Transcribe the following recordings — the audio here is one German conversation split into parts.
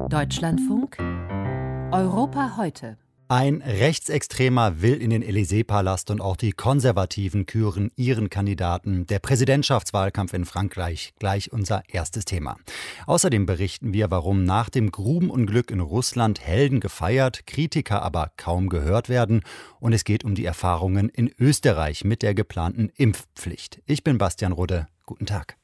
Deutschlandfunk Europa heute. Ein Rechtsextremer will in den Élysée-Palast und auch die Konservativen küren ihren Kandidaten. Der Präsidentschaftswahlkampf in Frankreich, gleich unser erstes Thema. Außerdem berichten wir, warum nach dem Grubenunglück in Russland Helden gefeiert, Kritiker aber kaum gehört werden. Und es geht um die Erfahrungen in Österreich mit der geplanten Impfpflicht. Ich bin Bastian Rudde. Guten Tag.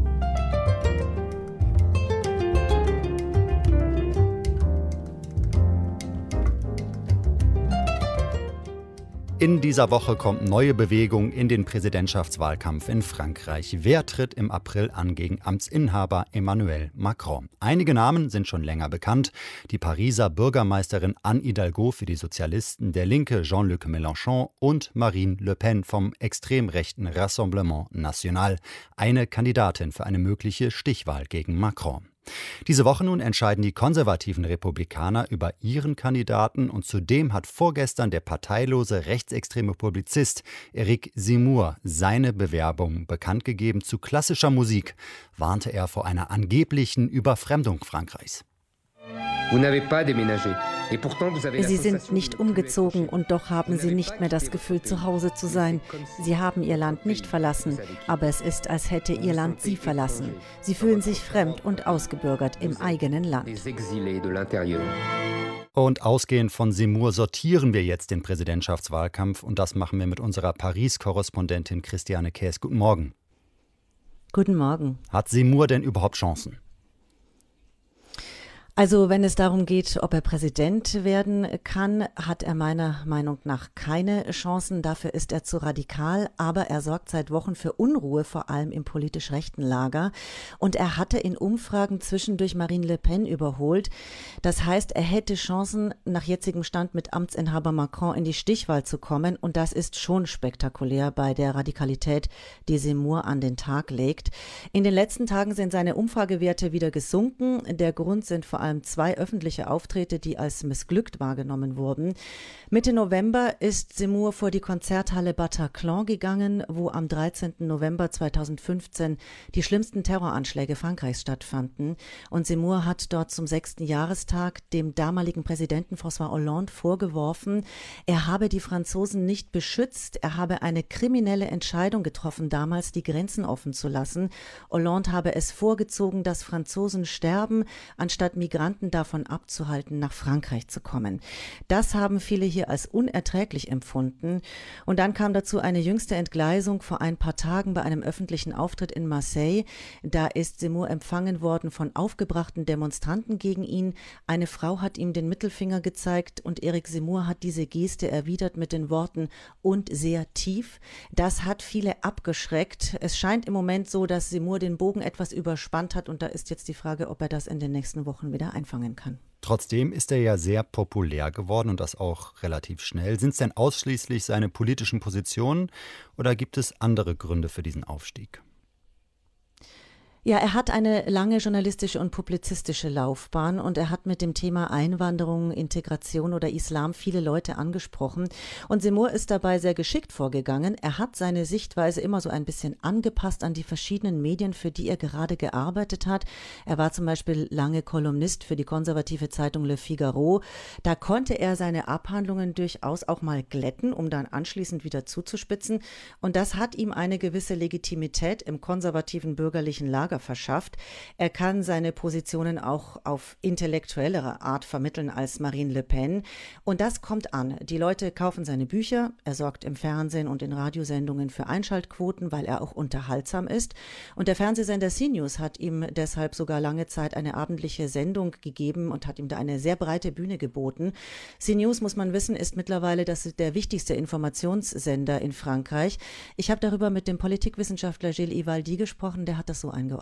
In dieser Woche kommt neue Bewegung in den Präsidentschaftswahlkampf in Frankreich. Wer tritt im April an gegen Amtsinhaber Emmanuel Macron? Einige Namen sind schon länger bekannt. Die Pariser Bürgermeisterin Anne Hidalgo für die Sozialisten, der linke Jean-Luc Mélenchon und Marine Le Pen vom extrem rechten Rassemblement National. Eine Kandidatin für eine mögliche Stichwahl gegen Macron. Diese Woche nun entscheiden die konservativen Republikaner über ihren Kandidaten und zudem hat vorgestern der parteilose rechtsextreme Publizist Éric Zemmour seine Bewerbung bekannt gegeben. Zu klassischer Musik warnte er vor einer angeblichen Überfremdung Frankreichs. Sie sind nicht umgezogen und doch haben Sie nicht mehr das Gefühl, zu Hause zu sein. Sie haben Ihr Land nicht verlassen, aber es ist, als hätte Ihr Land Sie verlassen. Sie fühlen sich fremd und ausgebürgert im eigenen Land. Und ausgehend von Zemmour sortieren wir jetzt den Präsidentschaftswahlkampf und das machen wir mit unserer Paris-Korrespondentin Christiane Käs. Guten Morgen. Guten Morgen. Hat Zemmour denn überhaupt Chancen? Also wenn es darum geht, ob er Präsident werden kann, hat er meiner Meinung nach keine Chancen. Dafür ist er zu radikal, aber er sorgt seit Wochen für Unruhe, vor allem im politisch rechten Lager. Und er hatte in Umfragen zwischendurch Marine Le Pen überholt. Das heißt, er hätte Chancen, nach jetzigem Stand mit Amtsinhaber Macron in die Stichwahl zu kommen. Und das ist schon spektakulär bei der Radikalität, die Zemmour an den Tag legt. In den letzten Tagen sind seine Umfragewerte wieder gesunken. Der Grund sind vor allem zwei öffentliche Auftritte, die als missglückt wahrgenommen wurden. Mitte November ist Zemmour vor die Konzerthalle Bataclan gegangen, wo am 13. November 2015 die schlimmsten Terroranschläge Frankreichs stattfanden. Und Zemmour hat dort zum 6. Jahrestag dem damaligen Präsidenten François Hollande vorgeworfen, er habe die Franzosen nicht beschützt, er habe eine kriminelle Entscheidung getroffen, damals die Grenzen offen zu lassen. Hollande habe es vorgezogen, dass Franzosen sterben, anstatt Migranten davon abzuhalten, nach Frankreich zu kommen. Das haben viele hier als unerträglich empfunden. Und dann kam dazu eine jüngste Entgleisung vor ein paar Tagen bei einem öffentlichen Auftritt in Marseille. Da ist Zemmour empfangen worden von aufgebrachten Demonstranten gegen ihn. Eine Frau hat ihm den Mittelfinger gezeigt und Éric Zemmour hat diese Geste erwidert mit den Worten „und sehr tief". Das hat viele abgeschreckt. Es scheint im Moment so, dass Zemmour den Bogen etwas überspannt hat und da ist jetzt die Frage, ob er das in den nächsten Wochen wieder einfangen kann. Trotzdem ist er ja sehr populär geworden und das auch relativ schnell. Sind es denn ausschließlich seine politischen Positionen oder gibt es andere Gründe für diesen Aufstieg? Ja, er hat eine lange journalistische und publizistische Laufbahn und er hat mit dem Thema Einwanderung, Integration oder Islam viele Leute angesprochen. Und Zemmour ist dabei sehr geschickt vorgegangen. Er hat seine Sichtweise immer so ein bisschen angepasst an die verschiedenen Medien, für die er gerade gearbeitet hat. Er war zum Beispiel lange Kolumnist für die konservative Zeitung Le Figaro. Da konnte er seine Abhandlungen durchaus auch mal glätten, um dann anschließend wieder zuzuspitzen. Und das hat ihm eine gewisse Legitimität im konservativen bürgerlichen Lager verschafft. Er kann seine Positionen auch auf intellektuellere Art vermitteln als Marine Le Pen. Und das kommt an. Die Leute kaufen seine Bücher. Er sorgt im Fernsehen und in Radiosendungen für Einschaltquoten, weil er auch unterhaltsam ist. Und der Fernsehsender CNews hat ihm deshalb sogar lange Zeit eine abendliche Sendung gegeben und hat ihm da eine sehr breite Bühne geboten. CNews, muss man wissen, ist mittlerweile der wichtigste Informationssender in Frankreich. Ich habe darüber mit dem Politikwissenschaftler Gilles Ivaldi gesprochen, der hat das so eingeordnet.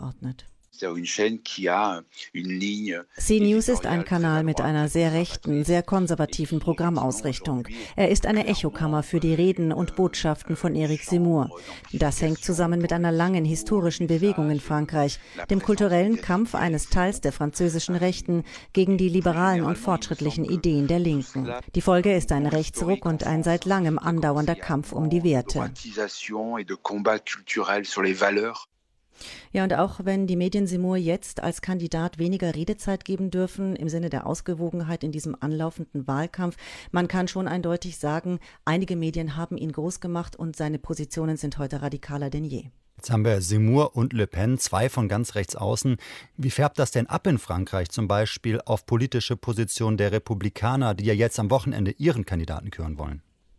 CNews ist ein Kanal mit einer sehr rechten, sehr konservativen Programmausrichtung. Er ist eine Echokammer für die Reden und Botschaften von Éric Zemmour. Das hängt zusammen mit einer langen historischen Bewegung in Frankreich, dem kulturellen Kampf eines Teils der französischen Rechten gegen die liberalen und fortschrittlichen Ideen der Linken. Die Folge ist ein Rechtsruck und ein seit langem andauernder Kampf um die Werte. Ja, und auch wenn die Medien Zemmour jetzt als Kandidat weniger Redezeit geben dürfen, im Sinne der Ausgewogenheit in diesem anlaufenden Wahlkampf, man kann schon eindeutig sagen, einige Medien haben ihn groß gemacht und seine Positionen sind heute radikaler denn je. Jetzt haben wir Zemmour und Le Pen, zwei von ganz rechts außen. Wie färbt das denn ab in Frankreich, zum Beispiel auf politische Positionen der Republikaner, die ja jetzt am Wochenende ihren Kandidaten küren wollen?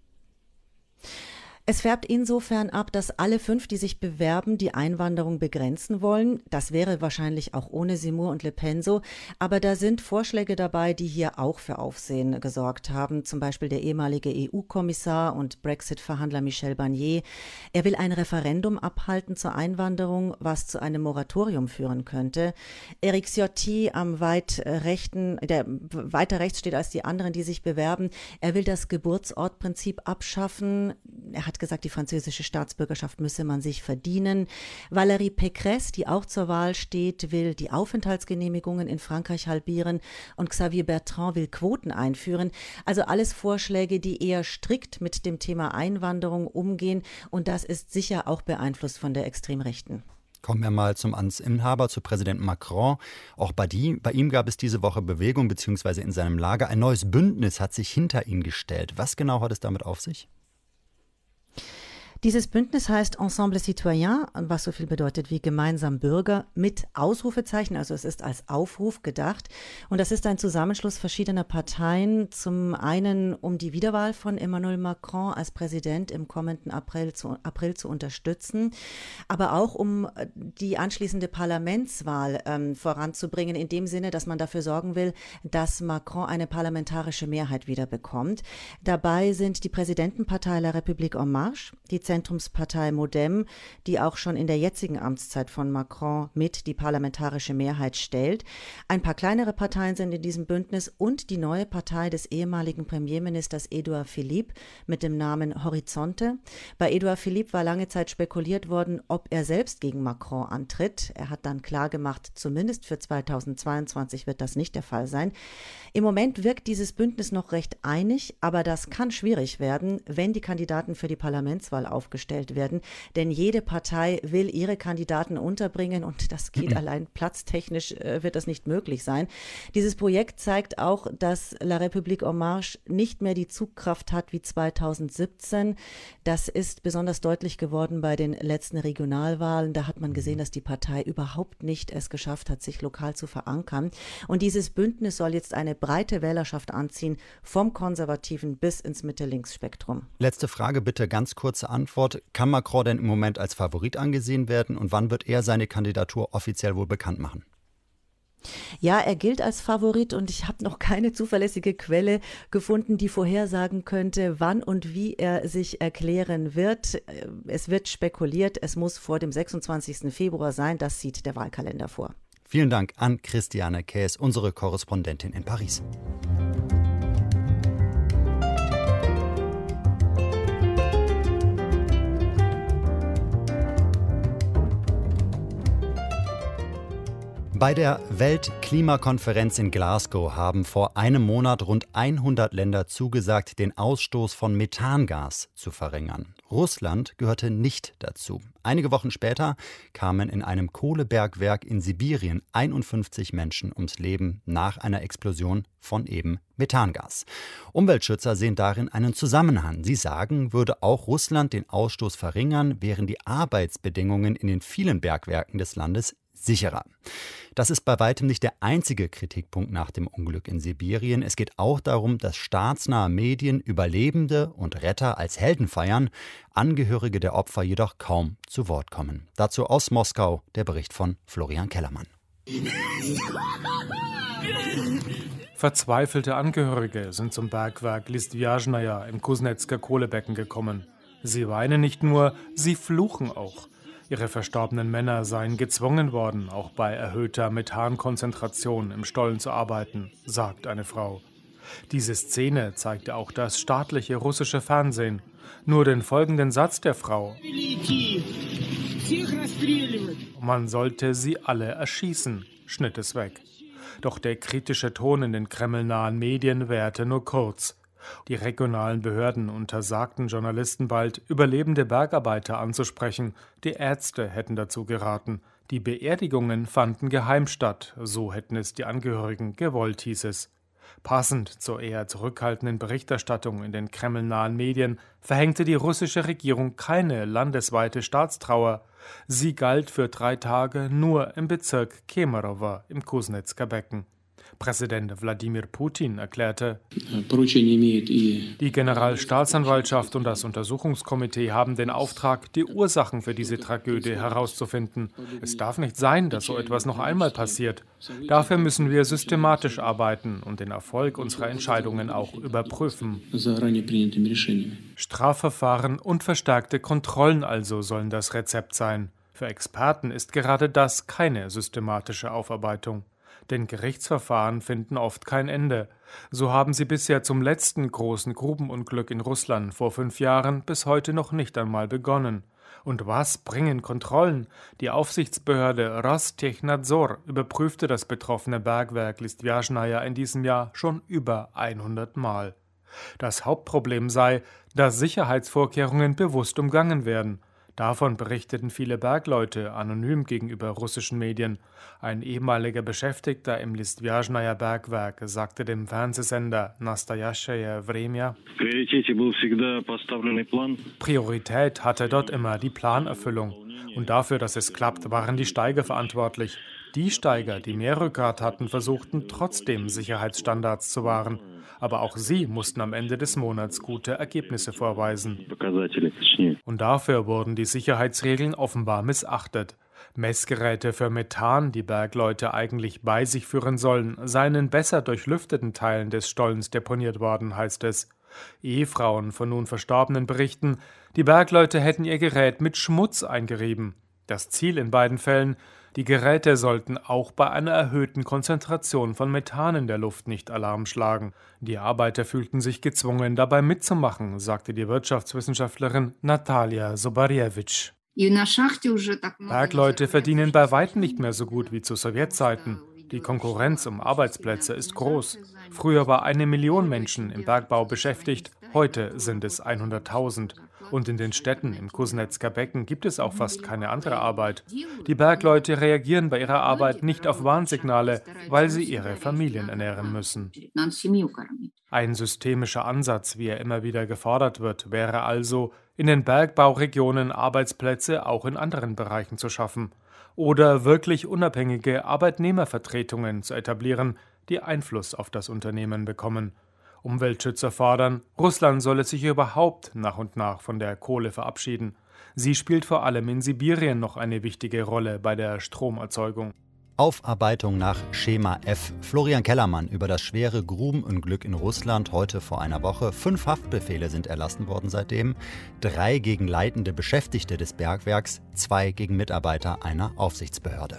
Es färbt insofern ab, dass alle 5, die sich bewerben, die Einwanderung begrenzen wollen. Das wäre wahrscheinlich auch ohne Zemmour und Le Pen so. Aber da sind Vorschläge dabei, die hier auch für Aufsehen gesorgt haben. Zum Beispiel der ehemalige EU-Kommissar und Brexit-Verhandler Michel Barnier. Er will ein Referendum abhalten zur Einwanderung, was zu einem Moratorium führen könnte. Éric Ciotti, der weiter rechts steht als die anderen, die sich bewerben. Er will das Geburtsortprinzip abschaffen. Er hat gesagt, die französische Staatsbürgerschaft müsse man sich verdienen. Valérie Pécresse, die auch zur Wahl steht, will die Aufenthaltsgenehmigungen in Frankreich halbieren und Xavier Bertrand will Quoten einführen. Also alles Vorschläge, die eher strikt mit dem Thema Einwanderung umgehen und das ist sicher auch beeinflusst von der Extremrechten. Kommen wir mal zum Amtsinhaber, zu Präsident Macron. Auch bei ihm gab es diese Woche Bewegung, beziehungsweise in seinem Lager. Ein neues Bündnis hat sich hinter ihn gestellt. Was genau hat es damit auf sich? Dieses Bündnis heißt Ensemble Citoyen, was so viel bedeutet wie gemeinsam Bürger mit Ausrufezeichen, also es ist als Aufruf gedacht. Und das ist ein Zusammenschluss verschiedener Parteien, zum einen um die Wiederwahl von Emmanuel Macron als Präsident im kommenden April zu unterstützen, aber auch um die anschließende Parlamentswahl voranzubringen, in dem Sinne, dass man dafür sorgen will, dass Macron eine parlamentarische Mehrheit wieder bekommt. Dabei sind die Präsidentenpartei La République En Marche, die Zentrumspartei Modem, die auch schon in der jetzigen Amtszeit von Macron mit die parlamentarische Mehrheit stellt. Ein paar kleinere Parteien sind in diesem Bündnis und die neue Partei des ehemaligen Premierministers Edouard Philippe mit dem Namen Horizonte. Bei Edouard Philippe war lange Zeit spekuliert worden, ob er selbst gegen Macron antritt. Er hat dann klargemacht, zumindest für 2022 wird das nicht der Fall sein. Im Moment wirkt dieses Bündnis noch recht einig, aber das kann schwierig werden, wenn die Kandidaten für die Parlamentswahl aufgestellt werden. Denn jede Partei will ihre Kandidaten unterbringen und das geht allein platztechnisch wird das nicht möglich sein. Dieses Projekt zeigt auch, dass La République En Marche nicht mehr die Zugkraft hat wie 2017. Das ist besonders deutlich geworden bei den letzten Regionalwahlen. Da hat man gesehen, dass die Partei überhaupt nicht es geschafft hat, sich lokal zu verankern. Und dieses Bündnis soll jetzt eine breite Wählerschaft anziehen, vom konservativen bis ins Mitte-Links-Spektrum. Letzte Frage bitte, ganz kurze Antwort. Kann Macron denn im Moment als Favorit angesehen werden und wann wird er seine Kandidatur offiziell wohl bekannt machen? Ja, er gilt als Favorit und ich habe noch keine zuverlässige Quelle gefunden, die vorhersagen könnte, wann und wie er sich erklären wird. Es wird spekuliert, es muss vor dem 26. Februar sein, das sieht der Wahlkalender vor. Vielen Dank an Christiane Käs, unsere Korrespondentin in Paris. Bei der Weltklimakonferenz in Glasgow haben vor einem Monat rund 100 Länder zugesagt, den Ausstoß von Methangas zu verringern. Russland gehörte nicht dazu. Einige Wochen später kamen in einem Kohlebergwerk in Sibirien 51 Menschen ums Leben nach einer Explosion von eben Methangas. Umweltschützer sehen darin einen Zusammenhang. Sie sagen, würde auch Russland den Ausstoß verringern, wären die Arbeitsbedingungen in den vielen Bergwerken des Landes sicherer. Das ist bei weitem nicht der einzige Kritikpunkt nach dem Unglück in Sibirien. Es geht auch darum, dass staatsnahe Medien Überlebende und Retter als Helden feiern, Angehörige der Opfer jedoch kaum zu Wort kommen. Dazu aus Moskau der Bericht von Florian Kellermann. Verzweifelte Angehörige sind zum Bergwerk Listvjazhnaja im Kusnezker Kohlebecken gekommen. Sie weinen nicht nur, sie fluchen auch. Ihre verstorbenen Männer seien gezwungen worden, auch bei erhöhter Methankonzentration im Stollen zu arbeiten, sagt eine Frau. Diese Szene zeigte auch das staatliche russische Fernsehen. Nur den folgenden Satz der Frau: Man sollte sie alle erschießen, schnitt es weg. Doch der kritische Ton in den kremlnahen Medien währte nur kurz. Die regionalen Behörden untersagten Journalisten bald, überlebende Bergarbeiter anzusprechen. Die Ärzte hätten dazu geraten. Die Beerdigungen fanden geheim statt, so hätten es die Angehörigen gewollt, hieß es. Passend zur eher zurückhaltenden Berichterstattung in den kremlnahen Medien verhängte die russische Regierung keine landesweite Staatstrauer. Sie galt für 3 Tage nur im Bezirk Kemerowo im Kusnezker Becken. Präsident Wladimir Putin erklärte, die Generalstaatsanwaltschaft und das Untersuchungskomitee haben den Auftrag, die Ursachen für diese Tragödie herauszufinden. Es darf nicht sein, dass so etwas noch einmal passiert. Dafür müssen wir systematisch arbeiten und den Erfolg unserer Entscheidungen auch überprüfen. Strafverfahren und verstärkte Kontrollen also sollen das Rezept sein. Für Experten ist gerade das keine systematische Aufarbeitung. Denn Gerichtsverfahren finden oft kein Ende. So haben sie bisher zum letzten großen Grubenunglück in Russland vor 5 Jahren bis heute noch nicht einmal begonnen. Und was bringen Kontrollen? Die Aufsichtsbehörde Rostechnadzor überprüfte das betroffene Bergwerk Listvjažnaja in diesem Jahr schon über 100 Mal. Das Hauptproblem sei, dass Sicherheitsvorkehrungen bewusst umgangen werden. Davon berichteten viele Bergleute anonym gegenüber russischen Medien. Ein ehemaliger Beschäftigter im Listvjažnaja Bergwerk sagte dem Fernsehsender Nastojaschaya Vremja: Priorität hatte dort immer die Planerfüllung. Und dafür, dass es klappt, waren die Steiger verantwortlich. Die Steiger, die mehr Rückgrat hatten, versuchten trotzdem Sicherheitsstandards zu wahren. Aber auch sie mussten am Ende des Monats gute Ergebnisse vorweisen. Und dafür wurden die Sicherheitsregeln offenbar missachtet. Messgeräte für Methan, die Bergleute eigentlich bei sich führen sollen, seien in besser durchlüfteten Teilen des Stollens deponiert worden, heißt es. Ehefrauen von nun Verstorbenen berichten, die Bergleute hätten ihr Gerät mit Schmutz eingerieben. Das Ziel in beiden Fällen: die Geräte sollten auch bei einer erhöhten Konzentration von Methan in der Luft nicht Alarm schlagen. Die Arbeiter fühlten sich gezwungen, dabei mitzumachen, sagte die Wirtschaftswissenschaftlerin Natalia Sobarjewitsch. Bergleute verdienen bei weitem nicht mehr so gut wie zu Sowjetzeiten. Die Konkurrenz um Arbeitsplätze ist groß. Früher war 1 Million Menschen im Bergbau beschäftigt, heute sind es 100.000. Und in den Städten im Kusnezker Becken gibt es auch fast keine andere Arbeit. Die Bergleute reagieren bei ihrer Arbeit nicht auf Warnsignale, weil sie ihre Familien ernähren müssen. Ein systemischer Ansatz, wie er immer wieder gefordert wird, wäre also, in den Bergbauregionen Arbeitsplätze auch in anderen Bereichen zu schaffen oder wirklich unabhängige Arbeitnehmervertretungen zu etablieren, die Einfluss auf das Unternehmen bekommen. Umweltschützer fordern, Russland solle sich überhaupt nach und nach von der Kohle verabschieden. Sie spielt vor allem in Sibirien noch eine wichtige Rolle bei der Stromerzeugung. Aufarbeitung nach Schema F. Florian Kellermann über das schwere Grubenunglück in Russland heute vor einer Woche. 5 Haftbefehle sind erlassen worden seitdem. 3 gegen leitende Beschäftigte des Bergwerks, 2 gegen Mitarbeiter einer Aufsichtsbehörde.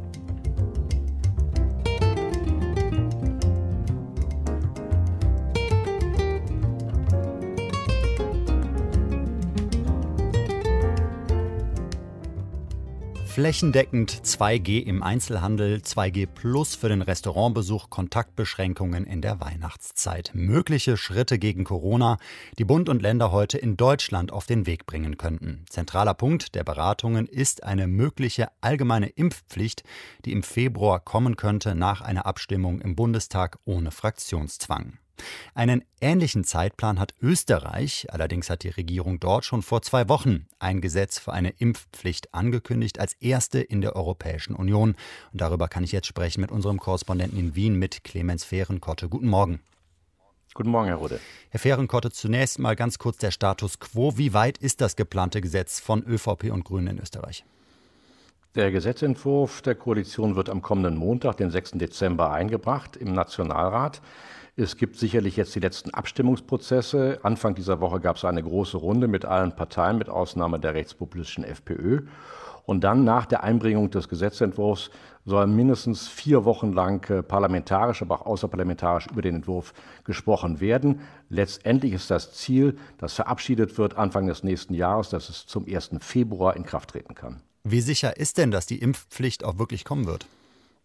Flächendeckend 2G im Einzelhandel, 2G plus für den Restaurantbesuch, Kontaktbeschränkungen in der Weihnachtszeit. Mögliche Schritte gegen Corona, die Bund und Länder heute in Deutschland auf den Weg bringen könnten. Zentraler Punkt der Beratungen ist eine mögliche allgemeine Impfpflicht, die im Februar kommen könnte nach einer Abstimmung im Bundestag ohne Fraktionszwang. Einen ähnlichen Zeitplan hat Österreich, allerdings hat die Regierung dort schon vor 2 Wochen ein Gesetz für eine Impfpflicht angekündigt, als erste in der Europäischen Union. Und darüber kann ich jetzt sprechen mit unserem Korrespondenten in Wien, mit Clemens Fehrenkotte. Guten Morgen. Guten Morgen, Herr Rode. Herr Fehrenkotte, zunächst mal ganz kurz der Status quo. Wie weit ist das geplante Gesetz von ÖVP und Grünen in Österreich? Der Gesetzentwurf der Koalition wird am kommenden Montag, den 6. Dezember, eingebracht im Nationalrat. Es gibt sicherlich jetzt die letzten Abstimmungsprozesse. Anfang dieser Woche gab es eine große Runde mit allen Parteien, mit Ausnahme der rechtspopulistischen FPÖ. Und dann nach der Einbringung des Gesetzentwurfs soll mindestens 4 Wochen lang parlamentarisch, aber auch außerparlamentarisch über den Entwurf gesprochen werden. Letztendlich ist das Ziel, dass verabschiedet wird Anfang des nächsten Jahres, dass es zum 1. Februar in Kraft treten kann. Wie sicher ist denn, dass die Impfpflicht auch wirklich kommen wird?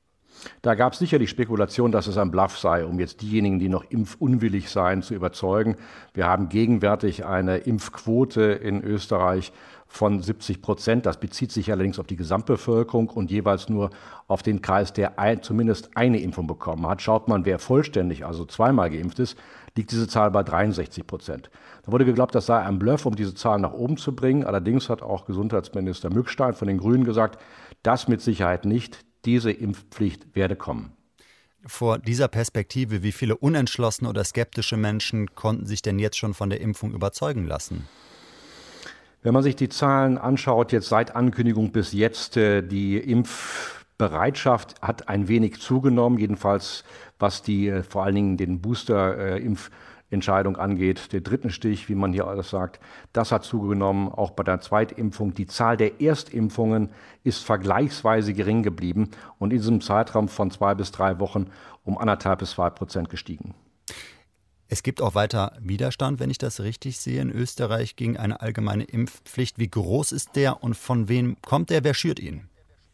Da gab es sicherlich Spekulationen, dass es ein Bluff sei, um jetzt diejenigen, die noch impfunwillig seien, zu überzeugen. Wir haben gegenwärtig eine Impfquote in Österreich von 70%. Das bezieht sich allerdings auf die Gesamtbevölkerung und jeweils nur auf den Kreis, der zumindest eine Impfung bekommen hat. Schaut man, wer vollständig, also zweimal geimpft ist, liegt diese Zahl bei 63%. Da wurde geglaubt, das sei ein Bluff, um diese Zahl nach oben zu bringen. Allerdings hat auch Gesundheitsminister Mückstein von den Grünen gesagt, das mit Sicherheit nicht. Diese Impfpflicht werde kommen. Vor dieser Perspektive, wie viele unentschlossene oder skeptische Menschen konnten sich denn jetzt schon von der Impfung überzeugen lassen? Wenn man sich die Zahlen anschaut, jetzt seit Ankündigung bis jetzt, die Impfbereitschaft hat ein wenig zugenommen, jedenfalls was die vor allen Dingen den Booster-Impfentscheidung angeht, den dritten Stich, wie man hier alles sagt, das hat zugenommen, auch bei der Zweitimpfung. Die Zahl der Erstimpfungen ist vergleichsweise gering geblieben und in diesem Zeitraum von 2 bis 3 Wochen um 1,5 bis 2% gestiegen. Es gibt auch weiter Widerstand, wenn ich das richtig sehe, in Österreich gegen eine allgemeine Impfpflicht. Wie groß ist der und von wem kommt der? Wer schürt ihn?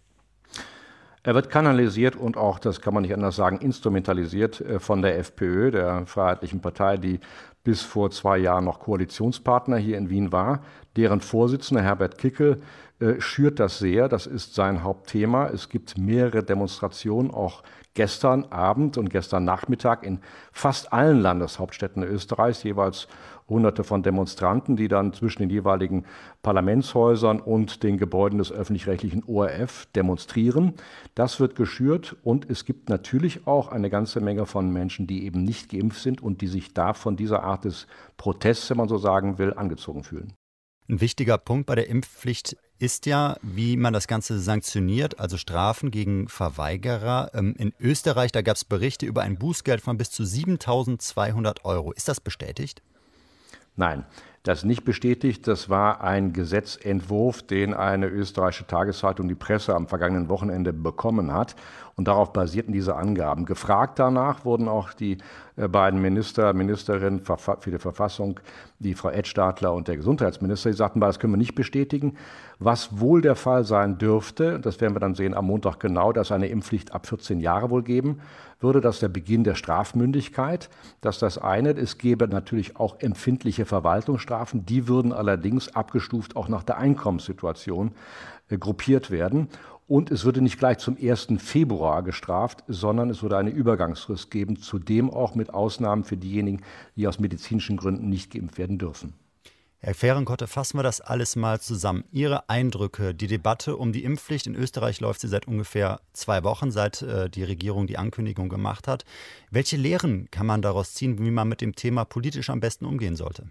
Er wird kanalisiert und auch, das kann man nicht anders sagen, instrumentalisiert von der FPÖ, der Freiheitlichen Partei, die bis vor 2 Jahren noch Koalitionspartner hier in Wien war. Deren Vorsitzender Herbert Kickl schürt das sehr. Das ist sein Hauptthema. Es gibt mehrere Demonstrationen, auch gestern Abend und gestern Nachmittag in fast allen Landeshauptstädten Österreichs, jeweils Hunderte von Demonstranten, die dann zwischen den jeweiligen Parlamentshäusern und den Gebäuden des öffentlich-rechtlichen ORF demonstrieren. Das wird geschürt und es gibt natürlich auch eine ganze Menge von Menschen, die eben nicht geimpft sind und die sich da von dieser Art des Protests, wenn man so sagen will, angezogen fühlen. Ein wichtiger Punkt bei der Impfpflicht ist ja, wie man das Ganze sanktioniert, also Strafen gegen Verweigerer. In Österreich, da gab es Berichte über ein Bußgeld von bis zu 7.200 €. Ist das bestätigt? Nein, das ist nicht bestätigt. Das war ein Gesetzentwurf, den eine österreichische Tageszeitung, die Presse, am vergangenen Wochenende bekommen hat. Und darauf basierten diese Angaben. Gefragt danach wurden auch die beiden Ministerinnen für die Verfassung, die Frau Edstadler und der Gesundheitsminister, die sagten, das können wir nicht bestätigen. Was wohl der Fall sein dürfte, das werden wir dann sehen am Montag genau, dass eine Impfpflicht ab 14 Jahre wohl geben würde, das ist der Beginn der Strafmündigkeit. Das ist das eine. Es gäbe natürlich auch empfindliche Verwaltungsstrafen. Die würden allerdings abgestuft auch nach der Einkommenssituation gruppiert werden. Und es würde nicht gleich zum 1. Februar gestraft, sondern es würde eine Übergangsfrist geben, zudem auch mit Ausnahmen für diejenigen, die aus medizinischen Gründen nicht geimpft werden dürfen. Herr Fehrenkotte, fassen wir das alles mal zusammen. Ihre Eindrücke, die Debatte um die Impfpflicht in Österreich läuft sie seit ungefähr 2 Wochen, seit die Regierung die Ankündigung gemacht hat. Welche Lehren kann man daraus ziehen, wie man mit dem Thema politisch am besten umgehen sollte?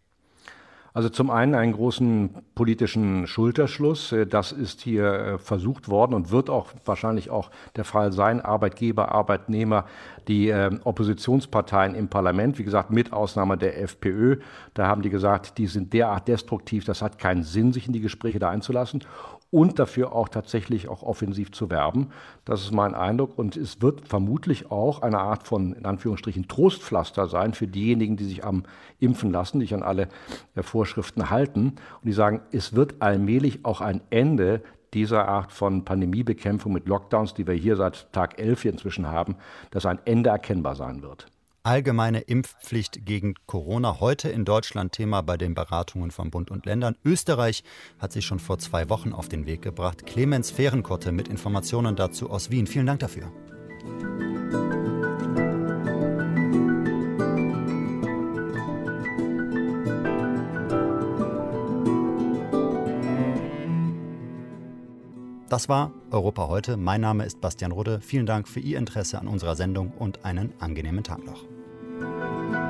Also zum einen einen großen politischen Schulterschluss. Das ist hier versucht worden und wird auch wahrscheinlich auch der Fall sein. Arbeitgeber, Arbeitnehmer, die Oppositionsparteien im Parlament, wie gesagt, mit Ausnahme der FPÖ, da haben die gesagt, die sind derart destruktiv, das hat keinen Sinn, sich in die Gespräche da einzulassen. Und dafür auch tatsächlich auch offensiv zu werben. Das ist mein Eindruck. Und es wird vermutlich auch eine Art von, in Anführungsstrichen, Trostpflaster sein für diejenigen, die sich am Impfen lassen, die sich an alle Vorschriften halten. Und die sagen, es wird allmählich auch ein Ende dieser Art von Pandemiebekämpfung mit Lockdowns, die wir hier seit Tag 11 hier inzwischen haben, dass ein Ende erkennbar sein wird. Allgemeine Impfpflicht gegen Corona, heute in Deutschland Thema bei den Beratungen von Bund und Ländern. Österreich hat sich schon vor 2 Wochen auf den Weg gebracht. Clemens Fehrenkotte mit Informationen dazu aus Wien. Vielen Dank dafür. Das war Europa heute. Mein Name ist Bastian Rudde. Vielen Dank für Ihr Interesse an unserer Sendung und einen angenehmen Tag noch.